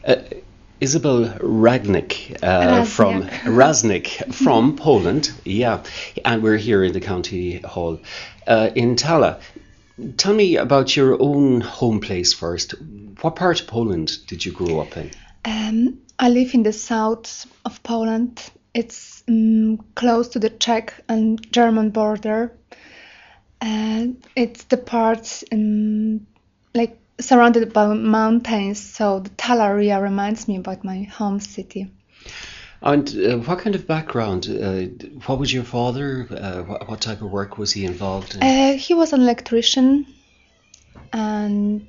Uh, Isabel Ragnick from Razniak. Raznik from Poland, yeah, and we're here in the county hall in Tala. Tell me about your own home place first. What part of Poland did you grow up in? I live in the south of Poland. It's close to the Czech and German border. And it's the part like surrounded by mountains, so the Tala area reminds me about my home city. And what kind of background? What was your father? What type of work was he involved in? He was an electrician, and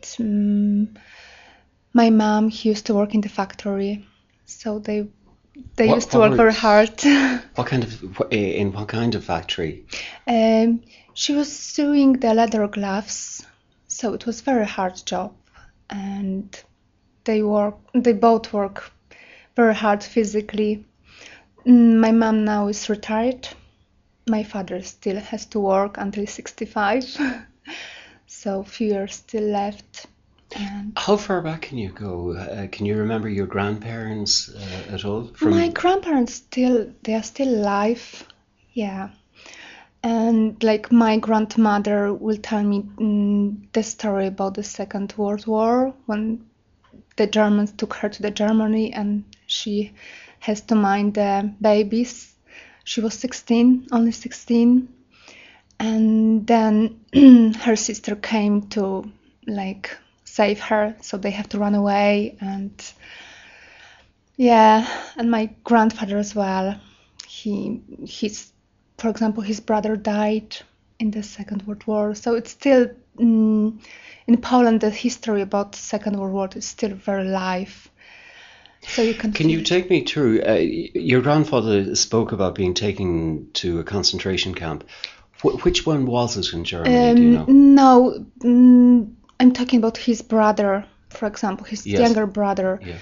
my mom he used to work in the factory, so they What- used to what work were- very hard. What kind of in what kind of factory? She was sewing the leather gloves, so it was very hard job, and they both work very hard physically. My mom now is retired. My father still has to work until 65, so few years still left. And How far back can you go? Can you remember your grandparents at all? my grandparents they are still alive, yeah. And like my grandmother will tell me the story about the Second World War when the Germans took her to the Germany and she has to mind the babies. She was 16, only 16, and then her sister came to like save her, so they have to run away. And yeah, and my grandfather as well. He's for example, his brother died in the Second World War, so it's still in Poland. The history about the Second World War is still very alive. So you can. Can you take me through? Your grandfather spoke about being taken to a concentration camp. Which one was it in Germany? Do you know? No, I'm talking about his brother, for example, his Yes. younger brother. Yeah.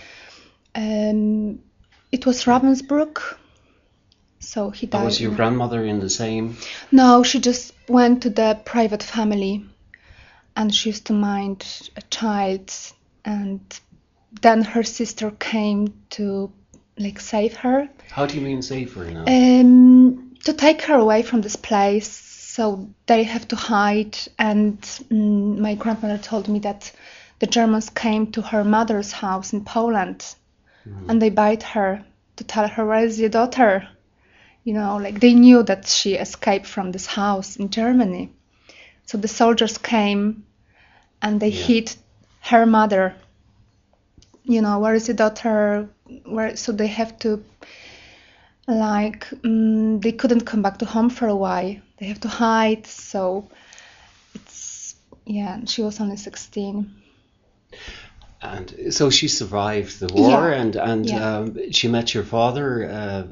It was Ravensbrück. So he died. Was your grandmother in the same? No, she just went to the private family, and she used to mind a child, and then her sister came to like save her, How do you mean safer now? to take her away from this place. So they have to hide, and my grandmother told me that the Germans came to her mother's house in Poland, and they beat her to tell her, where is your daughter? You know, like they knew that she escaped from this house in Germany. So the soldiers came and they Yeah. hit her mother. You know, where is your daughter? Where? So they have to, like, they couldn't come back to home for a while. They have to hide. So it's, yeah, she was only 16. And so she survived the war, Yeah. and Yeah. she met your father,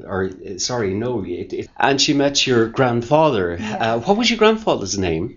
and she met your grandfather. Yeah. What was your grandfather's name?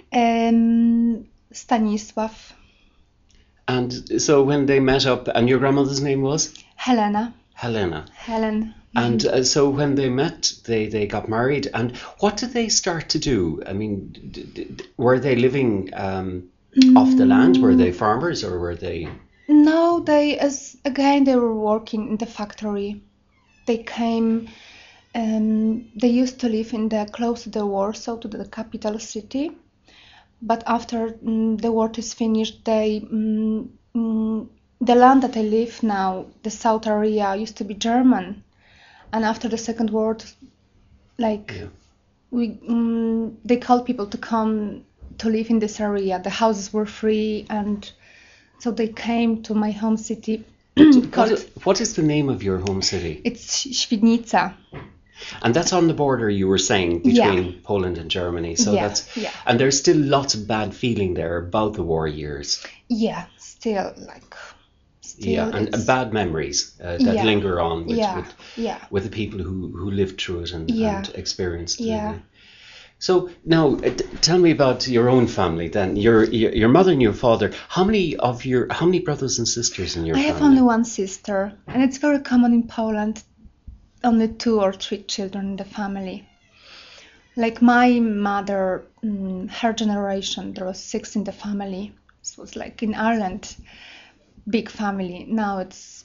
Stanisław, And so when they met up, and your grandmother's name was Helena, Helena. Helen. And so when they met, they got married. And what did they start to do? I mean, were they living off the land? Were they farmers, or were they? No, they were working in the factory. They came. They used to live in the close to the Warsaw, to the capital city. But after the war is finished, the land that I live now, the south area, used to be German. And after the Second World, like Yeah. they called people to come to live in this area. The houses were free, and so they came to my home city. What is the name of your home city? It's Świdnica. And that's on the border, you were saying, between Poland and Germany. So Yeah, that's yeah. And there's still lots of bad feeling there about the war years. Yeah, still. Yeah, and it's- bad memories that Yeah. linger on yeah, yeah. with the people who lived through it and experienced Yeah. it. So now, tell me about your own family. Then your mother and your father. How many brothers and sisters in your I family? have only one sister, and it's very common in Poland. Only 2 or 3 children in the family. Like my mother, her generation, there was 6 in the family. It was like in Ireland. big family. Now it's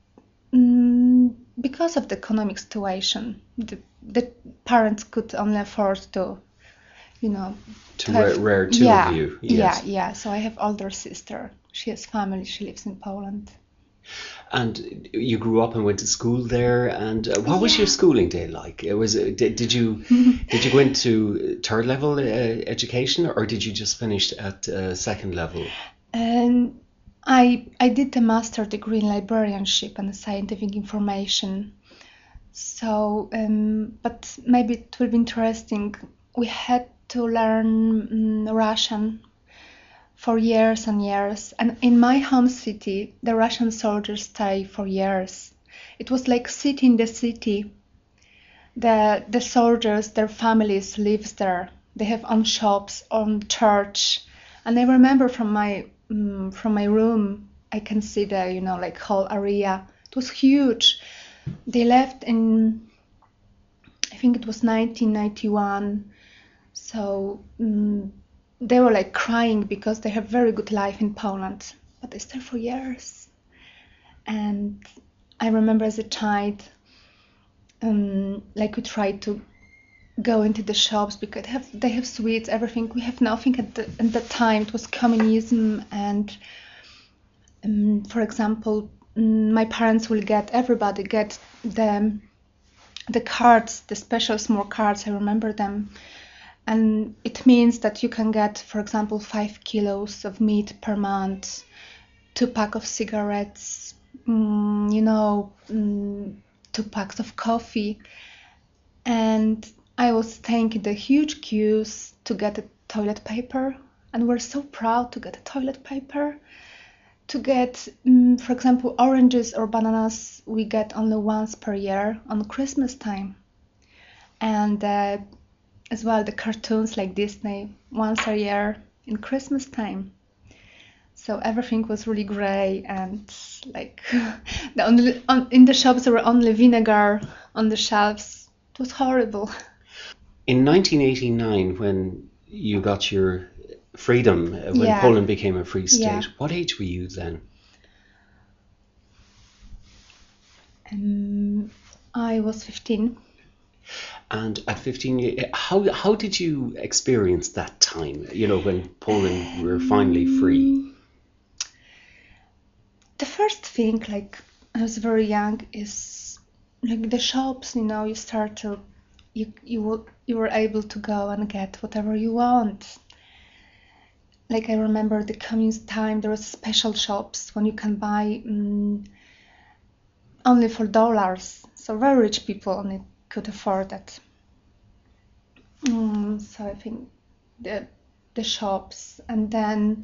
because of the economic situation. The parents could only afford to, you know, To to have. rear two of Yeah, you, yeah, yes. yeah. So I have older sister. She has family. She lives in Poland. And you grew up and went to school there. And what was your Yeah. schooling day like? It was did you go into third level education, or did you just finish at second level? And I did a master degree in librarianship and scientific information. So, but maybe it will be interesting. We had to learn Russian for years and years. And in my home city, the Russian soldiers stay for years. It was like city in the city. The soldiers, their families lives there. They have own shops, own church. And I remember from my room, I can see the like whole area. It was huge. They left in, I think it was 1991. So they were like crying because they have very good life in Poland, but they stayed for years. And I remember as a child, like we tried to go into the shops because they have sweets, everything. We have nothing at the time. It was communism, and for example, my parents will everybody get the cards, the special small cards. I remember them. And it means that you can get, for example, 5 kilos of meat per month, 2 packs of cigarettes, 2 packs of coffee. And I was staying in the huge queues to get a toilet paper. And we're so proud to get a toilet paper. To get, for example, oranges or bananas, we get only once per year on Christmas time. And as well the cartoons like Disney once a year in Christmas time. So everything was really grey, and like in the shops there were only vinegar on the shelves. It was horrible. In 1989, when you got your freedom, when Yeah, Poland became a free yeah. state, what age were you then? I was 15. And at 15, how did you experience that time, when Poland were finally free? The first thing, like I was very young, is like the shops. You start to you were able to go and get whatever you want. Like I remember the communist time, there was special shops when you can buy only for dollars. So very rich people only could afford it. So I think the shops, and then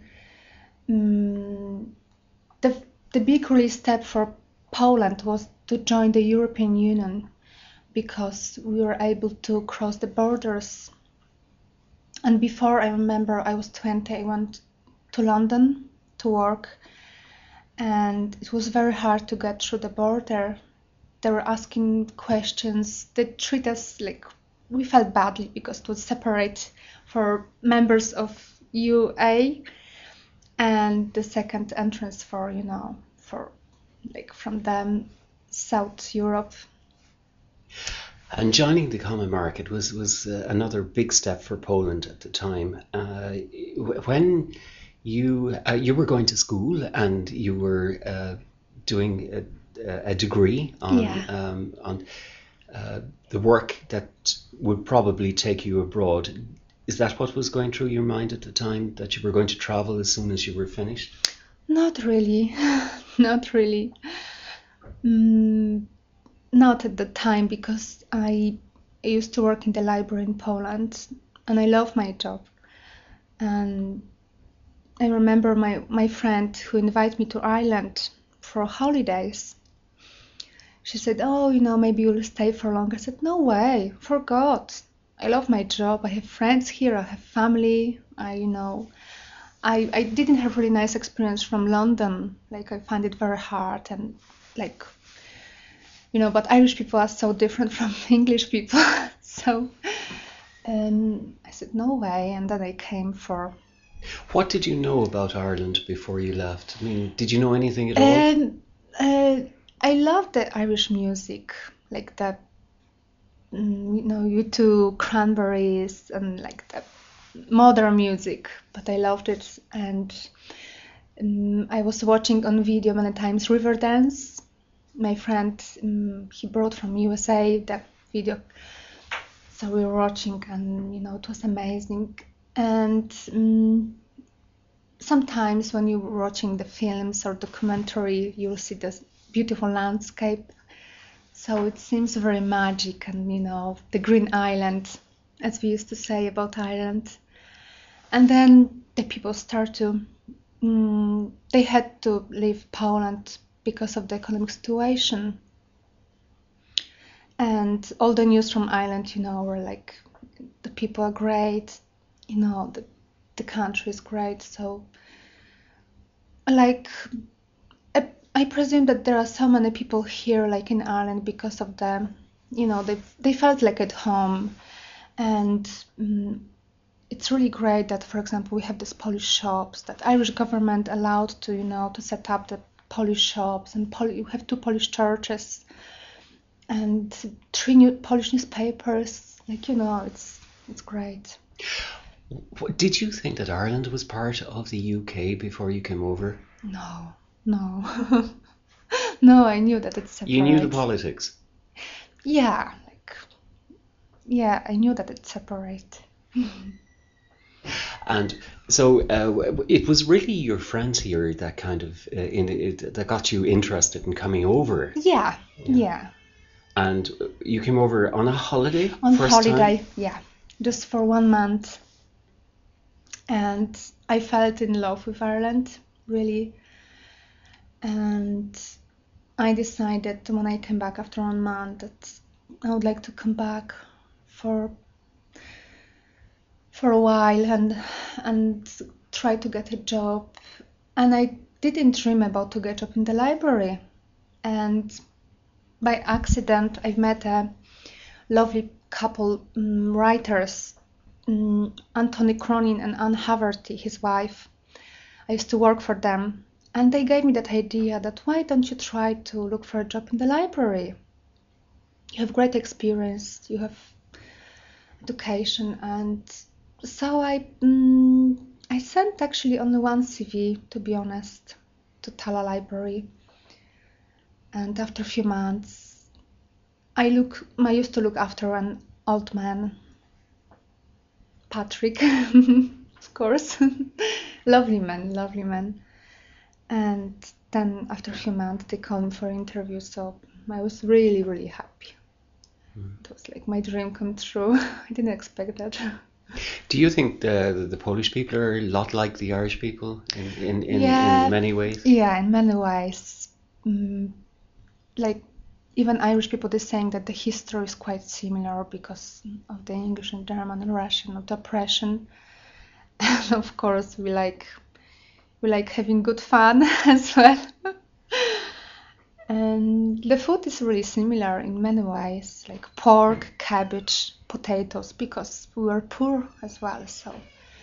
the the big really step for Poland was to join the European Union, because we were able to cross the borders. And before, I remember I was 20, I went to London to work, and it was very hard to get through the border. They were asking questions. They treat us like we felt badly because it was separate for members of UA and the second entrance for like from them South Europe. And joining the common market was another big step for Poland at the time. When you were going to school and you were doing a degree Yeah. on the work that would probably take you abroad, is that what was going through your mind at the time, that you were going to travel as soon as you were finished? Not really, not really. Mm, Not at the time, because I used to work in the library in Poland, and I love my job. And I remember my friend who invited me to Ireland for holidays. She said, "Oh, maybe you'll stay for long." I said, "No way, for God. I love my job. I have friends here. I have family. I didn't have really nice experience from London. Like I find it very hard, and like but Irish people are so different from English people." So I said, "No way." And then I came for What did you know about Ireland before you left? I mean, did you know anything at all? And I love the Irish music, like the U2, Cranberries, and like the modern music. But I loved it, and I was watching on video many times Riverdance. My friend, he brought from USA that video, so we were watching, and it was amazing. And sometimes when you're watching the films or documentary, you'll see this beautiful landscape. So it seems very magic, and the Green Island, as we used to say about Ireland. And then the people start to, they had to leave Poland because of the economic situation. And all the news from Ireland, were like, the people are great, the country is great. So, like, I presume that there are so many people here, like in Ireland, because of the, they felt like at home. And it's really great that, for example, we have these Polish shops that Irish government allowed to, to set up the Polish shops, and we have 2 Polish churches and 3 new Polish newspapers. Like, it's great. Did you think that Ireland was part of the UK before you came over? No. No, I knew that it's separate. You knew the politics? Yeah, I knew that it's separate. And so it was really your friends here that kind of that got you interested in coming over. Yeah. And you came over on a holiday? On first holiday, time? yeah, just for 1 month. And I fell in love with Ireland, really. And I decided when I came back after 1 month that I would like to come back for a while and try to get a job. And I didn't dream about to get a job in the library. And by accident, I met a lovely couple writers, Anthony Cronin and Anne Haverty, his wife. I used to work for them. And they gave me that idea that why don't you try to look for a job in the library? You have great experience, you have education. And so I sent actually only 1 CV, to be honest, to Tala Library. And after a few months, I used to look after an old man, Patrick, of course, lovely man. And then after a few months, they called me for an interview, so I was really, really happy. It was like my dream come true. I didn't expect that. Do you think the Polish people are a lot like the Irish people in many ways? Yeah, in many ways. Like even Irish people, they're saying that the history is quite similar because of the English and German and Russian, of the oppression. And of course, we like having good fun as well. And the food is really similar in many ways, like pork, cabbage, potatoes, because we were poor as well. So,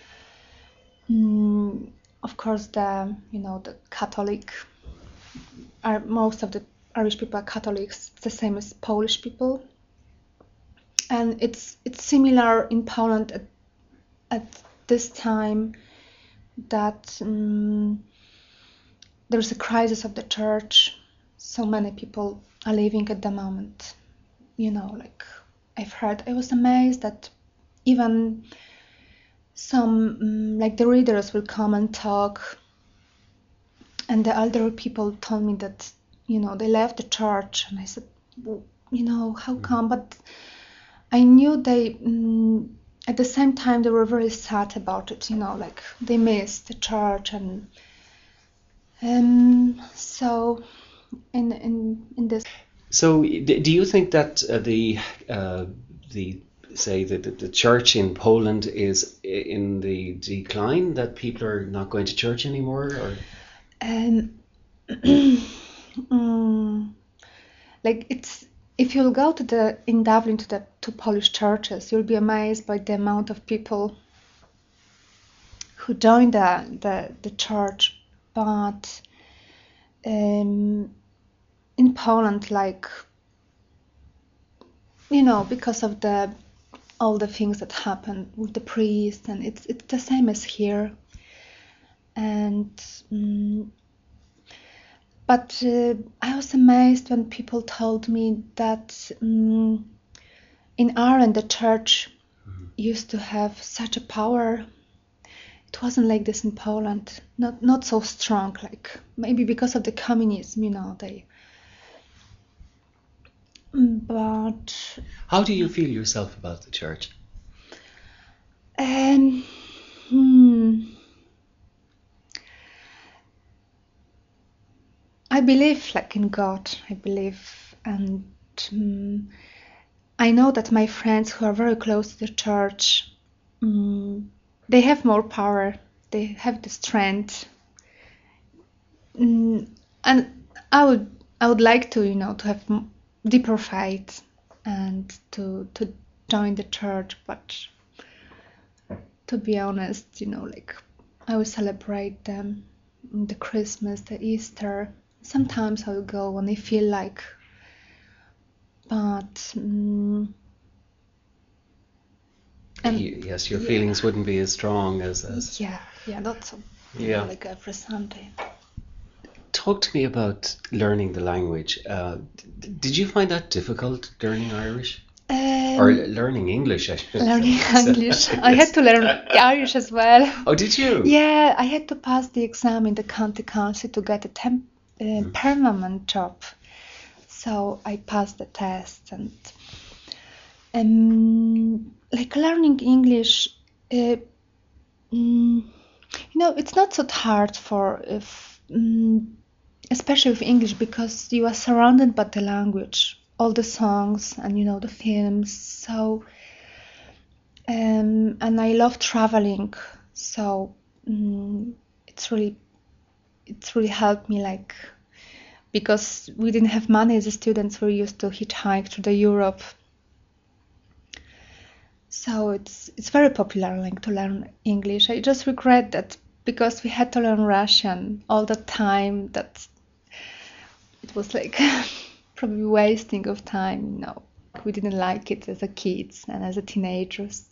of course, the Catholic, most of the Irish people are Catholics, the same as Polish people. And it's similar in Poland at this time that there's a crisis of the church. So many people are leaving at the moment. Like I've heard, I was amazed that even some, like the readers will come and talk. And the elderly people told me that, they left the church. And I said, well, how come? But I knew they, at the same time, they were very sad about it, like they missed the church. And so in this. So do you think that the church in Poland is in the decline, that people are not going to church anymore, or? Like it's, if you'll go in Dublin to the 2 Polish churches, you'll be amazed by the amount of people who joined the church, but in Poland, like, because of all the things that happen with the priest, and it's the same as here. And but I was amazed when people told me that in Ireland the church used to have such a power. It wasn't like this in Poland, not so strong, like maybe because of the communism, they. But How do you feel yourself about the church? I believe like in God. I believe, and I know that my friends who are very close to the church, they have more power. They have the strength, and I would like to to have deeper faith and to join the church. But to be honest, like I will celebrate them, the Christmas, the Easter. Sometimes I will go when I feel like, but yes, your feelings wouldn't be as strong as not so like every Sunday. Talk to me about learning the language. Did you find that difficult, learning Irish? Or learning English, I should Learning say. English. I had to learn Irish as well. Oh, did you? Yeah, I had to pass the exam in the county council to get a permanent job. So I passed the test, and like learning English, it's not so hard especially with English, because you are surrounded by the language, all the songs, and the films. So and I love traveling, so it's really helped me, like, because we didn't have money as students. We used to hitchhike through the Europe. So it's very popular, like, to learn English. I just regret that because we had to learn Russian all the time, that it was like probably wasting of time. We didn't like it as a kids and as a teenagers.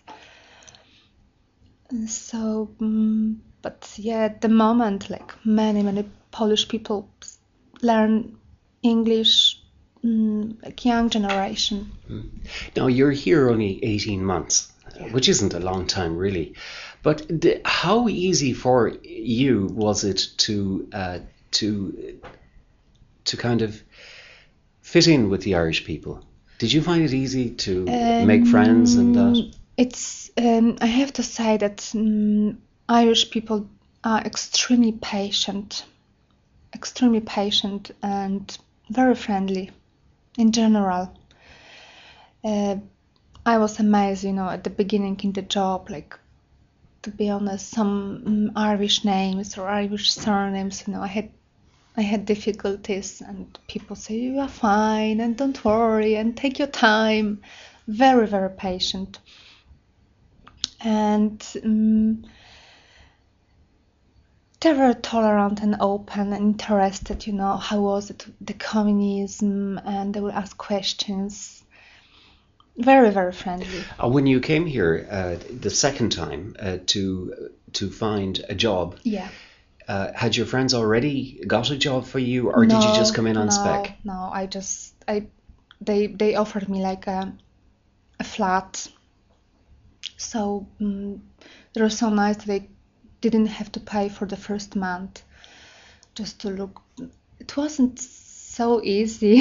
And so, but yeah, at the moment, like many Polish people learn English, like young generation. Now, you're here only 18 months, which isn't a long time really. But how easy for you was it to kind of fit in with the Irish people? Did you find it easy to make friends and that? It's I have to say that Irish people are extremely patient and very friendly in general. I was amazed, at the beginning in the job, like, to be honest, some Irish names or Irish surnames, I had difficulties, and people say, you are fine, and don't worry, and take your time. Very, very patient. And they were tolerant and open and interested, how was it, the communism, and they would ask questions. Very, very friendly. When you came here the second time to find a job, had your friends already got a job for you, or did you just come in on spec? No, they offered me like a flat. So they were so nice that they didn't have to pay for the first month just to look. It wasn't so easy.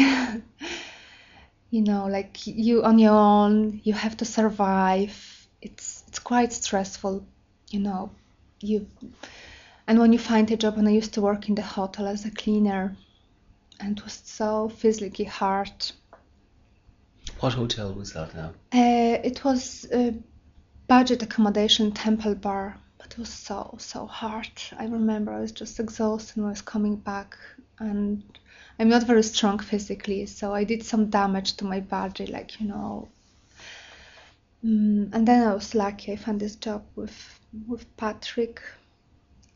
Like, you on your own, you have to survive. It's quite stressful, and when you find a job, and I used to work in the hotel as a cleaner, and it was so physically hard. What hotel was that now? It was budget accommodation, Temple Bar, but it was so hard. I remember I was just exhausted when I was coming back, and I'm not very strong physically, so I did some damage to my body, like, and then I was lucky. I found this job with Patrick,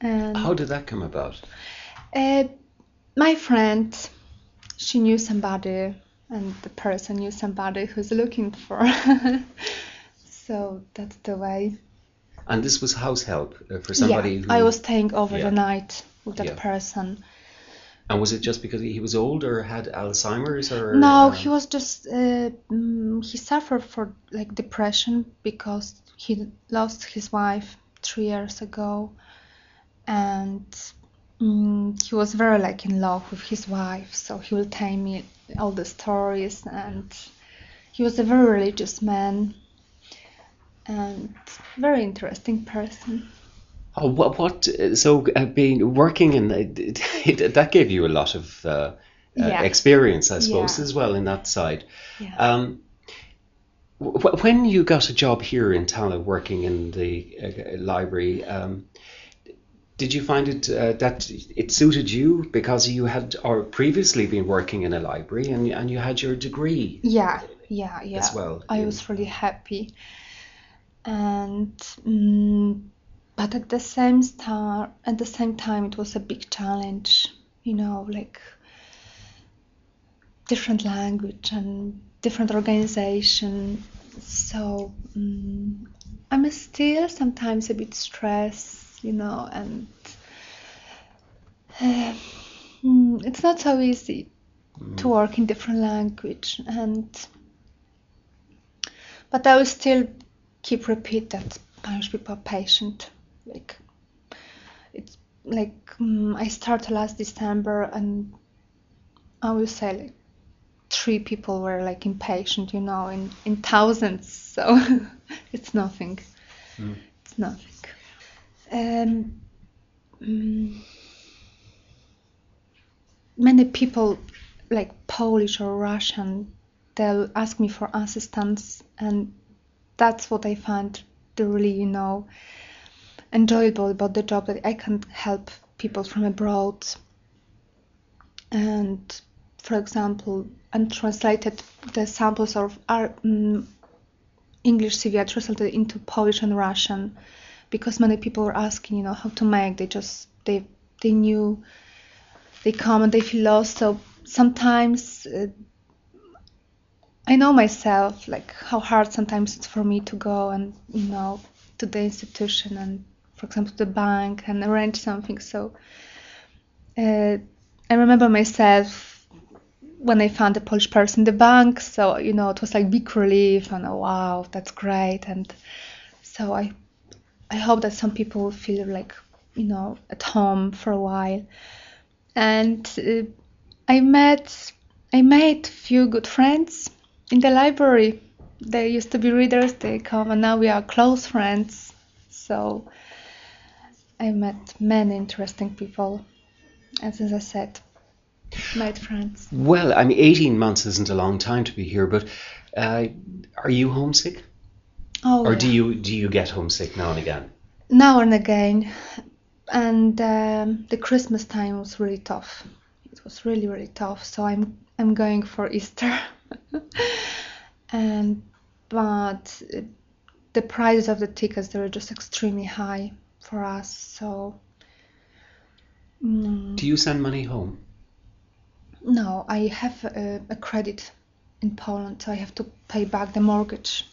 How And did that come about? uh, my friend, she knew somebody, and the person knew somebody who's looking for. So that's the way. And this was house help for Yeah, somebody I who, was staying over the yeah, night with that yeah. person. And was it just because he was old or had Alzheimer's or No, he was just he suffered for like depression because he lost his wife 3 years ago, and he was very like in love with his wife. So he will tell me all the stories, and he was a very religious man and very interesting person. oh, so being working in that gave you a lot of Yeah, experience, I suppose, yeah, as well in that side. yeah. Um, when you got a job here in Tala working in the library, did you find it that it suited you because you had or previously been working in a library and you had your degree Yeah, yeah, as yeah. well I in was really happy, and but at the same time, it was a big challenge. Like different language and different organization. So I'm still sometimes a bit stressed, and uh, it's not so easy to work in different language, but I will still keep repeat that Spanish people are patient. Like it's like I started last December, and I will say like 3 people were like impatient, in thousands. So it's nothing. Mm. It's nothing. Um, mm, Many people, like Polish or Russian, they'll ask me for assistance, and that's what I find the really, enjoyable about the job, that I can help people from abroad. And for example, I translated the samples of our English CV. I translated into Polish and Russian because many people were asking, how to make. They knew they come and they feel lost. So sometimes I know myself, like how hard sometimes it's for me to go and to the institution and, for example, the bank and arrange something. So I remember myself when I found a Polish person in the bank. So it was like big relief, and wow, that's great. And so I hope that some people will feel like at home for a while. And I made few good friends in the library. They used to be readers. They come, and now we are close friends. So I met many interesting people. As I said, made friends. Well, I mean, 18 months isn't a long time to be here, but uh, are you homesick? Oh Or yeah, do you get homesick now and again? now and again. And the Christmas time was really tough. It was really really tough. So I'm going for Easter, and but the prices of the tickets, they were just extremely high for us. So Do you send money home? no, I have a credit in Poland, so I have to pay back the mortgage.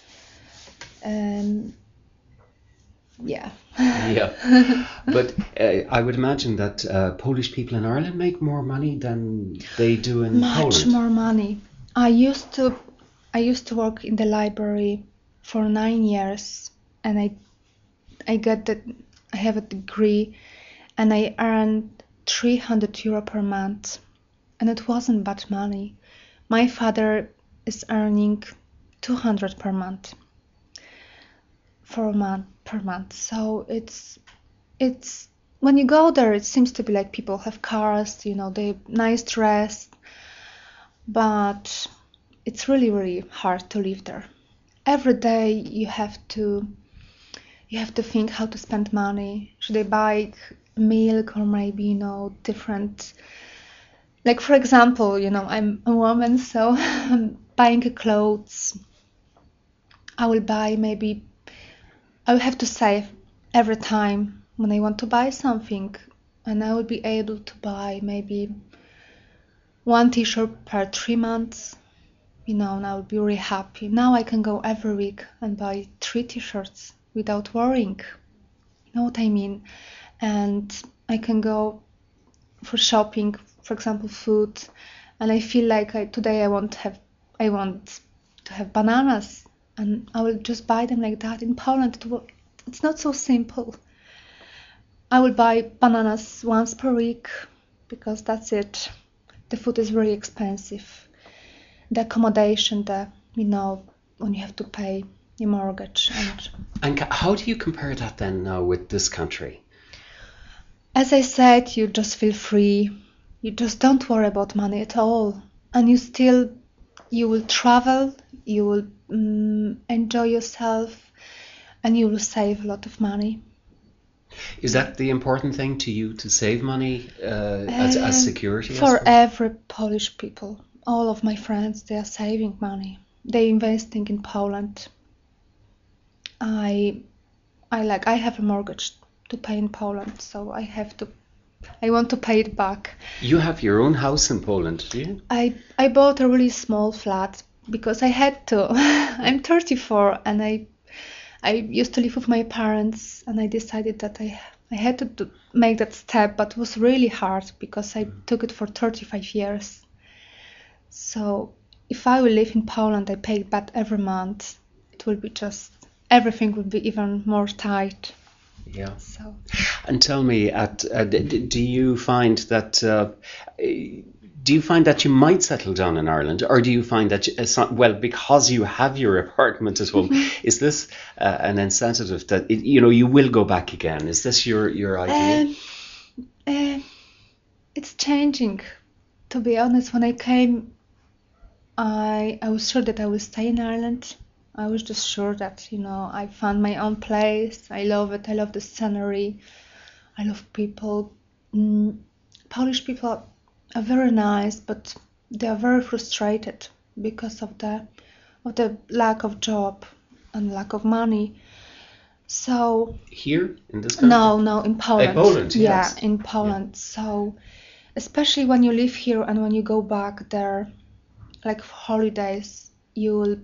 Yeah. Yeah, but I would imagine that Polish people in Ireland make more money than they do in Much Poland. more money. I used to work in the library for 9 years, and I got that I have a degree, and I earned €300 per month, and it wasn't bad money. My father is earning 200 per month for a month per month. So it's when you go there, it seems to be like people have cars, they nice dress, but it's really really hard to live there. Every day you have to think how to spend money. Should I buy milk, or maybe different, like for example, I'm a woman, so I'm buying clothes. I will buy maybe I will have to save every time when I want to buy something, and I will be able to buy maybe one t-shirt per 3 months, and I will be really happy. Now I can go every week and buy 3 t-shirts without worrying. You know what I mean? And I can go for shopping, for example, food, and I feel like today I want to have bananas, and I will just buy them like that. In Poland, it's not so simple. I will buy bananas once per week because that's it. The food is really expensive. The accommodation, when you have to pay your mortgage. And how do you compare that then now with this country? As I said, you just feel free. You just don't worry about money at all. And you will travel, you will enjoy yourself, and you will save a lot of money. Is that the important thing to you, to save money as security? For every Polish people, all of my friends, they are saving money. They're investing in Poland. I have a mortgage to pay in Poland, so I want to pay it back. You have your own house in Poland, do you? I bought a really small flat because I had to. I'm 34 and I used to live with my parents, and I decided that I had to make that step, but it was really hard because I took it for 35 years. So if I will live in Poland, I pay it back every month. It will be everything will be even more tight. Yeah. So. And tell me, do you find that you might settle down in Ireland, or do you find that because you have your apartment at home, is this an incentive that you will go back again? Is this your idea? It's changing. To be honest, when I came, I was sure that I will stay in Ireland. I was just sure that I found my own place. I love it. I love the scenery. I love people. Polish people are very nice, but they are very frustrated because of the lack of job and lack of money. So here in this country? No, in Poland. In Poland, yes. Yeah, in Poland. Yeah. So especially when you live here and when you go back there, like for holidays, you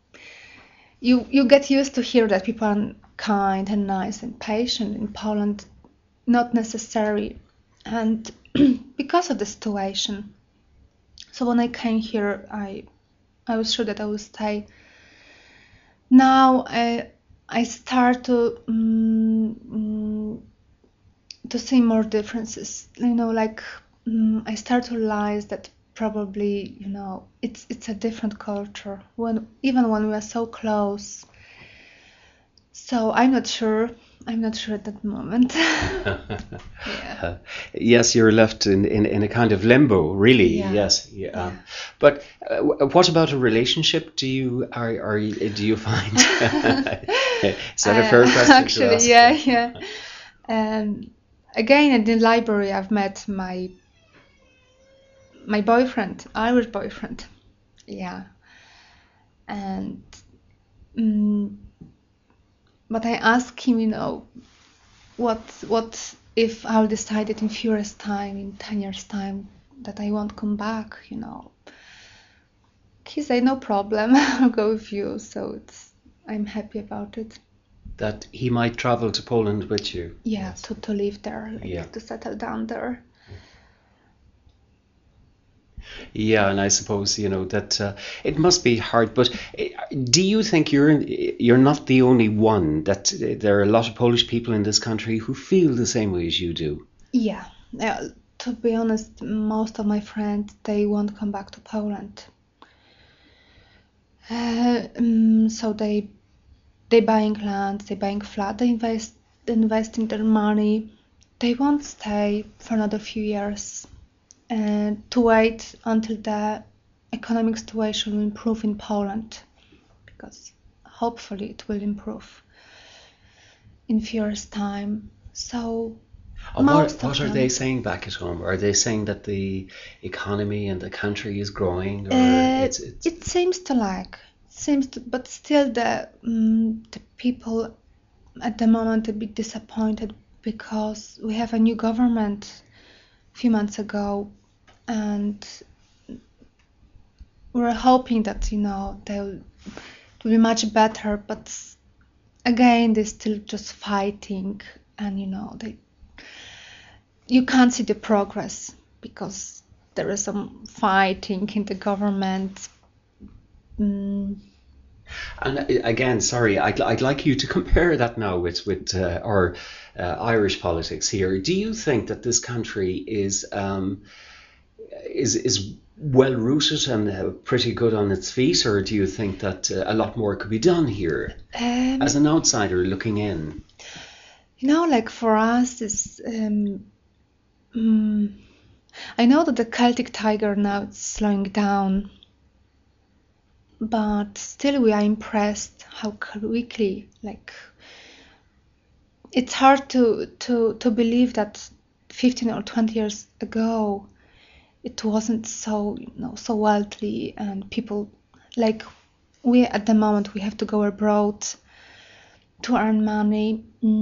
get used to hear that people are kind and nice and patient. In Poland, not necessary, and because of the situation. So when I came here, I was sure that I would stay. Now I start to see more differences. I start to realize that probably it's a different culture even when we are so close. So I'm not sure at that moment. Yeah. Yes, you're left in a kind of limbo, really. Yeah. Yes, yeah. But what about a relationship? Do you find? Is that a fair question actually, to ask? Yeah. Again, at the library, I've met my boyfriend, Irish boyfriend. Yeah. And but I asked him, what if I'll decide it in few years' time, in 10 years' time, that I won't come back, He said, no problem, I'll go with you. So I'm happy about it. That he might travel to Poland with you. Yeah, yes. to live there, to settle down there. Yeah, and I suppose that it must be hard. But do you think you're not the only one? That there are a lot of Polish people in this country who feel the same way as you do? Yeah. To be honest, most of my friends, they won't come back to Poland. So they buying land, they buying flat, they investing their money. They won't stay for another few years. To wait until the economic situation will improve in Poland, because hopefully it will improve in few years' time. So what are they saying back at home? Are they saying that the economy and the country is growing? Or it seems to, but still the people at the moment a bit disappointed because we have a new government a few months ago, and we're hoping that they'll it will be much better. But again, they're still just fighting, and you can't see the progress because there is some fighting in the government. Mm, And again, sorry, I'd like you to compare that now with our Irish politics here. Do you think that this country is well rooted and pretty good on its feet, or do you think that a lot more could be done here as um, an outsider looking in? like for us, mm, I know that the Celtic Tiger now is slowing down, but still we are impressed how quickly, like, it's hard to believe that 15 or 20 years ago it wasn't so wealthy, and people, like, we at the moment we have to go abroad to earn money.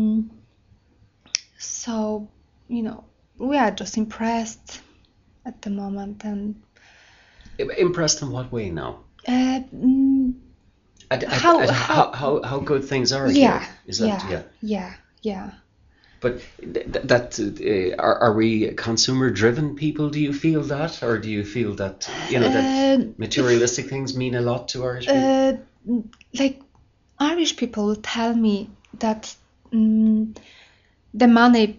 So we are just impressed at the moment. And Impressed in what way now? uh, mm, How good things are yeah, here? Is that yeah. But are we consumer driven people? Do you feel that, or do you feel that that materialistic things mean a lot to Irish people? Like, Irish people will tell me that the money,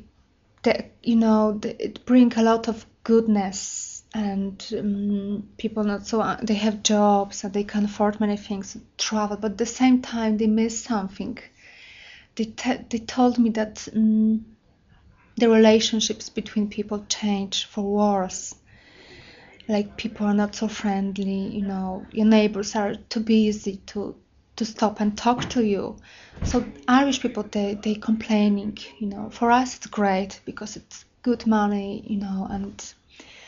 it bring a lot of goodness, and people not so they have jobs and they can afford many things, travel, but at the same time they miss something. They told me that the relationships between people change for worse. Like, people are not so friendly. Your neighbors are too busy to stop and talk to you. So Irish people, they complaining. For us it's great because it's good money. And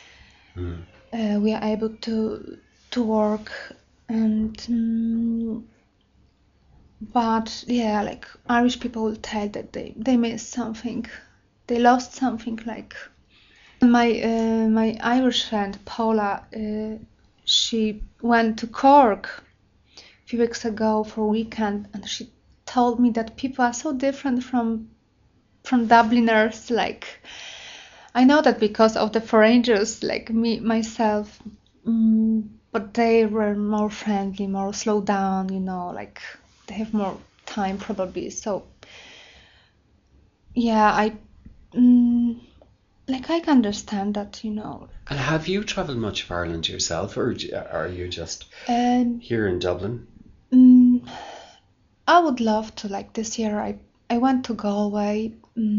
we are able to work, and but yeah, like, Irish people will tell that they missed something, they lost something. Like, my Irish friend Paula, she went to Cork a few weeks ago for a weekend, and she told me that people are so different from Dubliners. Like, I know that because of the foreigners, like me myself, but they were more friendly, more slow down. Like, they have more time probably. So yeah, I can understand that. And have you travelled much of Ireland yourself, or are you just And here in Dublin? I would love to. Like, this year I went to Galway.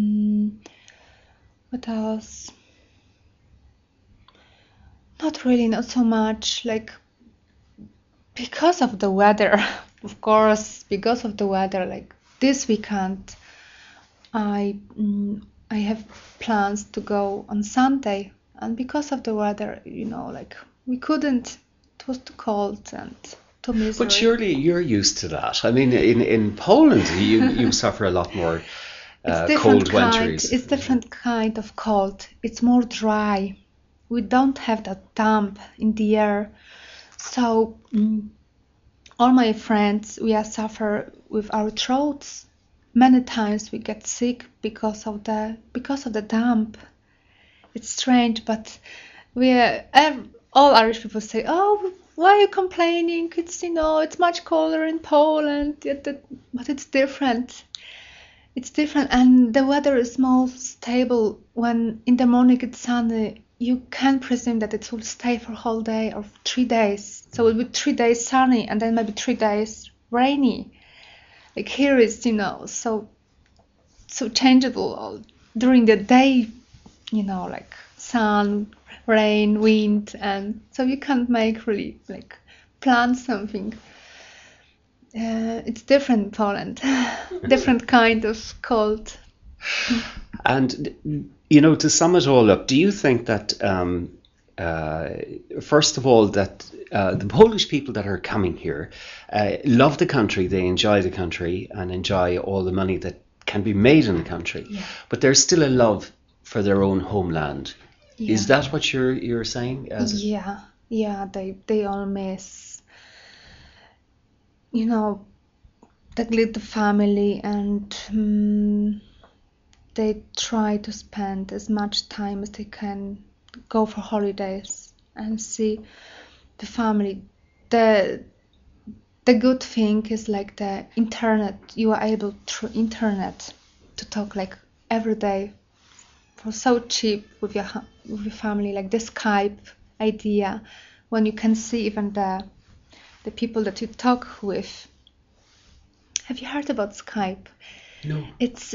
What else? Not really, not so much. Like, because of the weather, of course, because of the weather. Like, this weekend, I have plans to go on Sunday, and because of the weather, like, we couldn't. It was too cold and too But miserable. surely you're used to that. I mean, in Poland, you suffer a lot more It's different cold kind. winters. It's different kind of cold. It's more dry. We don't have that damp in the air. So all my friends, we are suffer with our throats. Many times we get sick because of the damp. It's strange, but all Irish people say, "Oh, why are you complaining? It's much colder in Poland." But it's different. It's different, and the weather is more stable. When in the morning it's sunny, you can presume that it will stay for a whole day or 3 days. So it will be 3 days sunny and then maybe 3 days rainy. Like, here is, so changeable during the day, like sun, rain, wind, and so you can't make really, like, plan something. It's different in Poland, different kind of cold. And to sum it all up, do you think that first of all, that the Polish people that are coming here love the country, they enjoy the country and enjoy all the money that can be made in the country, Yeah. but there's still a love for their own homeland. Yeah. Is that what you're saying? Yeah, yeah, they all miss, you know, the little family, and they try to spend as much time as they can, go for holidays and see the family. The good thing is like the internet. You are able through internet to talk like every day for so cheap with your family, like the Skype idea, when you can see even the people that you talk with. Have you heard about Skype? No. It's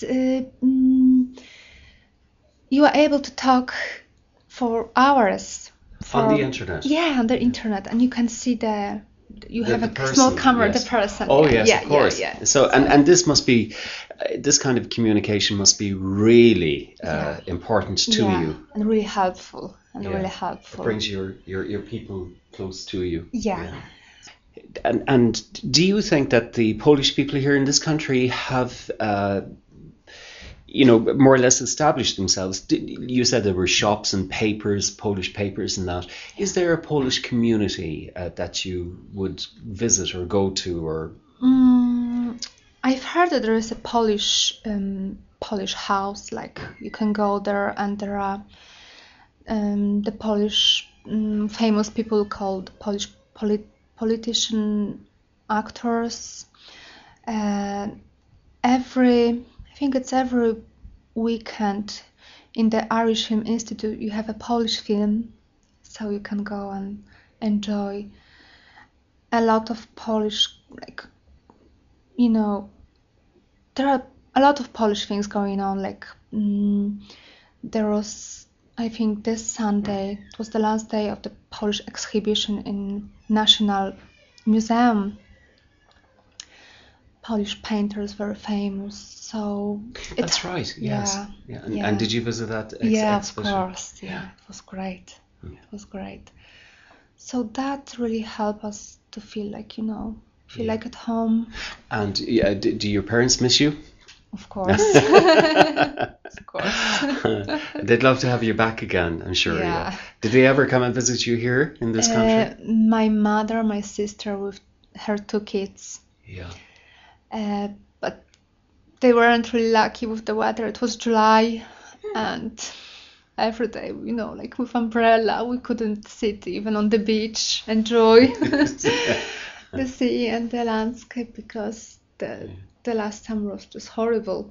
you are able to talk for hours On the internet? Yeah, on the internet, and you can see you have The a small person, camera, yes. the person. Oh yeah, yes, yeah, of course. Yeah, yeah. So and this must be, this kind of communication must be really Yeah. important to Yeah, you. and really helpful, Yeah. really helpful. It brings your people close to you. Yeah. And do you think that the Polish people here in this country have, more or less established themselves? You said there were shops and papers, Polish papers and that. Is there a Polish community that you would visit or go to, or? I've heard that there is a Polish house, like you can go there, and there are the Polish famous people called Polish politician actors. I think it's every weekend in the Irish Film Institute you have a Polish film, so you can go and enjoy a lot of Polish, like, there are a lot of Polish things going on. Like there was, I think this Sunday, it was the last day of the Polish exhibition in National Museum. Polish painters very famous, so That's right. Yes. Yeah. And did you visit that Yeah, exhibition? of course. Yeah, it was great. It was great. So that really helped us to feel like, feel like at home. And do your parents miss you? Of course. Of course. They'd love to have you back again, I'm sure. Yeah. Did they ever come and visit you here in this country? My mother, my sister with her 2 kids. Yeah. But they weren't really lucky with the weather. It was July, and every day, like with umbrella, we couldn't sit even on the beach, enjoy the sea and the landscape, because the last summer was just horrible.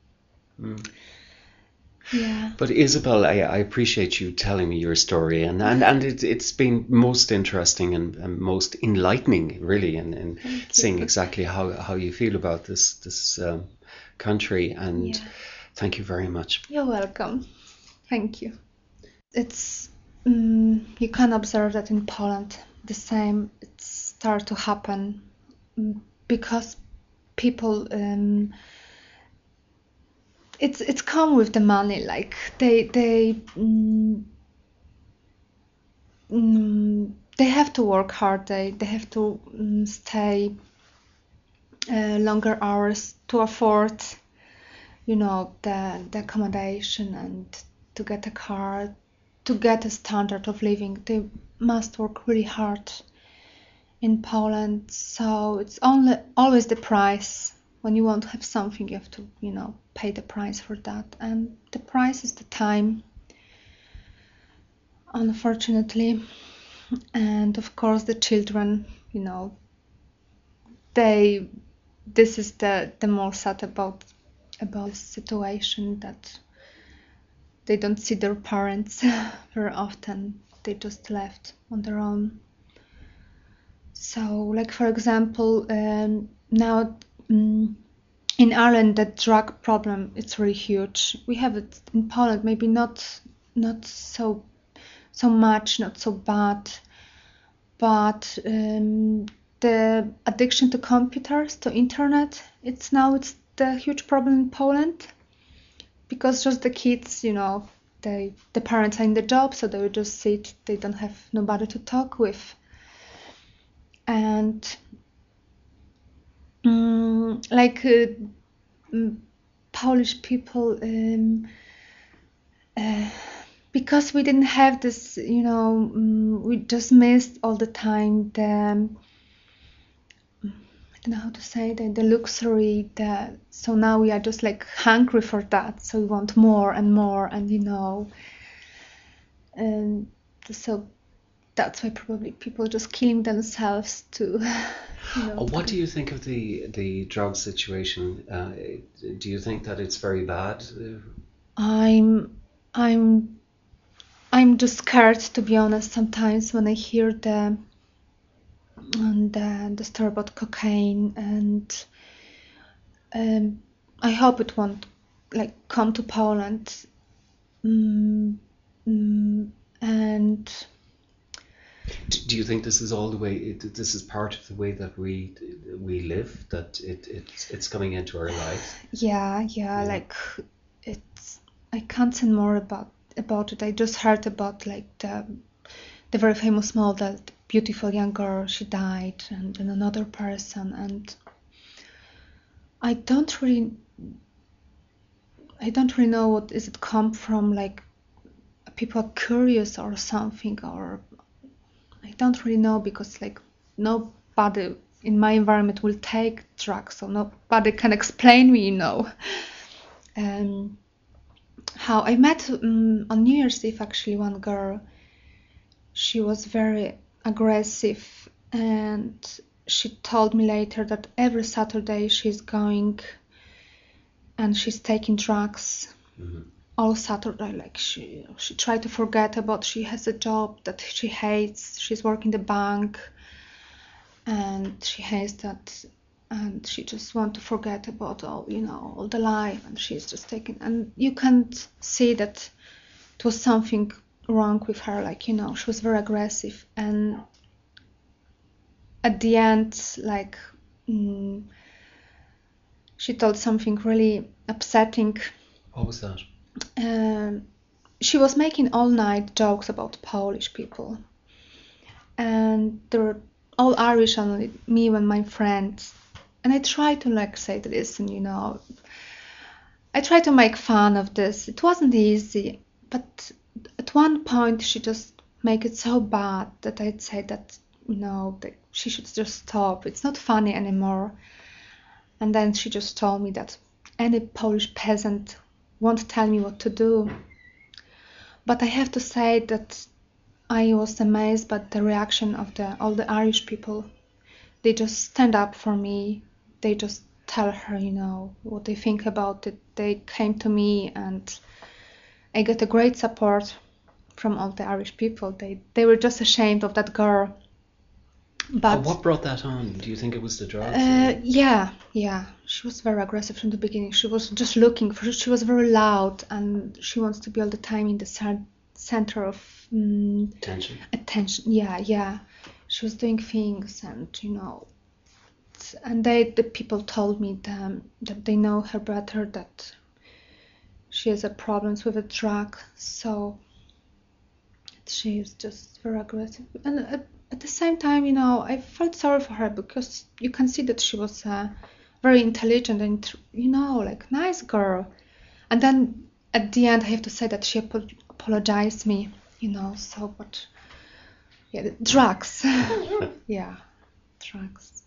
Yeah. But Isabel, I appreciate you telling me your story, and it's been most interesting and most enlightening, really, and seeing exactly how you feel about this country. And thank you very much. You're welcome. Thank you. It's you can observe that in Poland the same it start to happen, because people it's come with the money, like they have to work hard, they have to stay longer hours to afford the accommodation and to get a car, to get a standard of living. They must work really hard in Poland, so it's always the price. When you want to have something, you have to pay the price for that, and the price is the time, unfortunately. And of course the children, this is the more sad about this situation, that they don't see their parents very often. They just left on their own. So, like, for example, now in Ireland, the drug problem, it's really huge. We have it in Poland, maybe not so much, not so bad, but the addiction to computers, to internet, it's the huge problem in Poland, because just the kids, the parents are in the job, so they will just sit, they don't have nobody to talk with. And Polish people, because we didn't have this, we just missed all the time I don't know how to say the luxury, so now we are just like hungry for that, so we want more and more, and and so that's why probably people just killing themselves to What do you think of the drug situation? Do you think that it's very bad? I'm I'm just scared, to be honest, sometimes when I hear the story about cocaine, and I hope it won't like come to Poland. And Do you think this is all the way? This is part of the way that we live. That it's coming into our lives. yeah, like it's. I can't say more about it. I just heard about like the very famous model, the beautiful young girl. She died, and then another person, and I don't really know what is it come from. Like people are curious or something, or I don't really know, because like nobody in my environment will take drugs, so nobody can explain me, how I met on New Year's Eve actually one girl. She was very aggressive, and she told me later that every Saturday she's going and she's taking drugs. Mm-hmm. All Saturday, like she tried to forget about, she has a job that she hates, she's working the bank, and she hates that, and she just want to forget about all the life, and she's just taking, and you can't see that it was something wrong with her, like she was very aggressive, and at the end, like she told something really upsetting. What was that? She was making all night jokes about Polish people, and they were all Irish, only me and my friends. And I tried to like say, listen, I tried to make fun of this. It wasn't easy, but at one point she just make it so bad that I'd say that that she should just stop. It's not funny anymore. And then she just told me that any Polish peasant won't tell me what to do. But I have to say that I was amazed by the reaction of all the Irish people. They just stand up for me. They just tell her, what they think about it. They came to me, and I got a great support from all the Irish people. They were just ashamed of that girl. But what brought that on? Do you think it was the drugs? Yeah. She was very aggressive from the beginning. She was just looking for. She was very loud, and she wants to be all the time in the center of attention. Yeah. She was doing things, and and the people told me that they know her better, that she has a problems with a drug, so she is just very aggressive. And at the same time, I felt sorry for her, because you can see that she was very intelligent and like nice girl. And then at the end, I have to say that she apologized me, so, but yeah, drugs. Yeah, drugs.